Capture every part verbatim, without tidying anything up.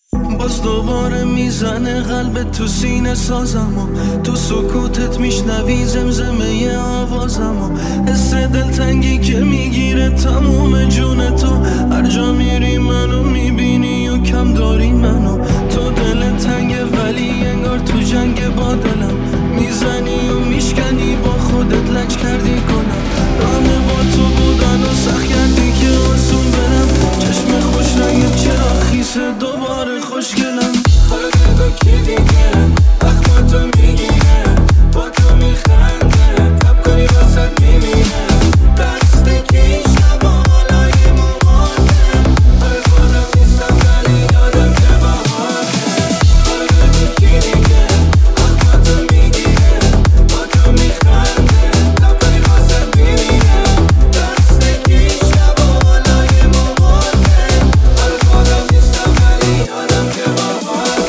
باز دوباره میزنه قلب تو سینه سازم و تو سکوتت میشنوی زمزمه آوازم و حس دلتنگی که میگیره تموم جون تو. هر جا میری منو میبینی و کم داری منو. تو دل تنگه ولی انگار تو جنگ با دلم. میزنی و میشکنی با خودت لج کردی کنم. همه با تو بودن و سخت کردی که آسون برم. چشم خوش رنگت چرا خیسه دوباره خوشگلم. حالا نگاه کی دیگه اخماتو میگیره با تو میخنده تب کنی واسد میمیره. دست کی شبا حالای مماته آره خودم نیستم ولی یادم که بهاره. حالا نگاه کی دیگه اخماتو میگیره با تو میخنده تب کنی واسد میمیره. دست کی شبا حالای مماته آره خودم نیستم ولی یادم که بهاره.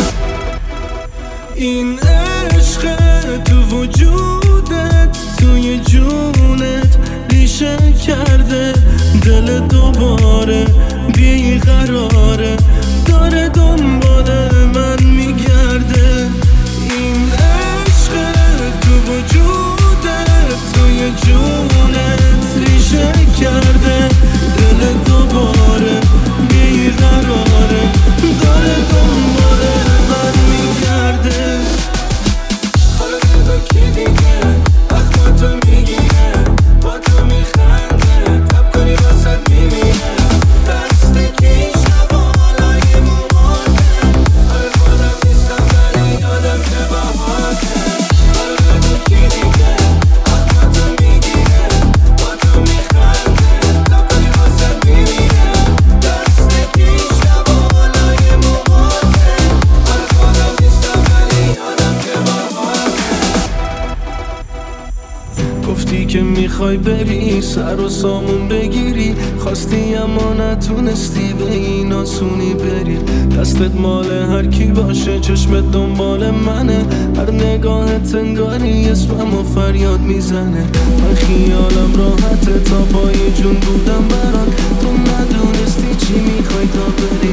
این عشق تو وجودت توی جونت ریشه کرده. دل دوباره بیقراره داره دنبال من میگرده. این عشق تو وجودت توی جونت ریشه کرده. دل دوباره بیقراره داره دنبال من میگرده. حالا نگاه کی دیگه اخماتو میگیره با تو میخنده تب کنی واسد میمیره. دست کی شبا حالای مماته آره خودم نیستم ولی یادم که بهاته. حالا نگاه کی دیگه اخماتو میگیره با تو میخنده تب کنی واسد میمیره. دست کی شبا حالای مماته آره خودم نیستم ولی یادم که بهاته. گفتی که میخوای بری سر و سامون بگیری. خواستی اما نتونستی به این آسونی بری. دستت مال هر کی باشه چشمت دنبال منه. هر نگاهت انگاری اسمم و فریاد میزنه. من خیالم راحته تا پای جون بودم برات. تو ندونستی چی میخوای تا بری.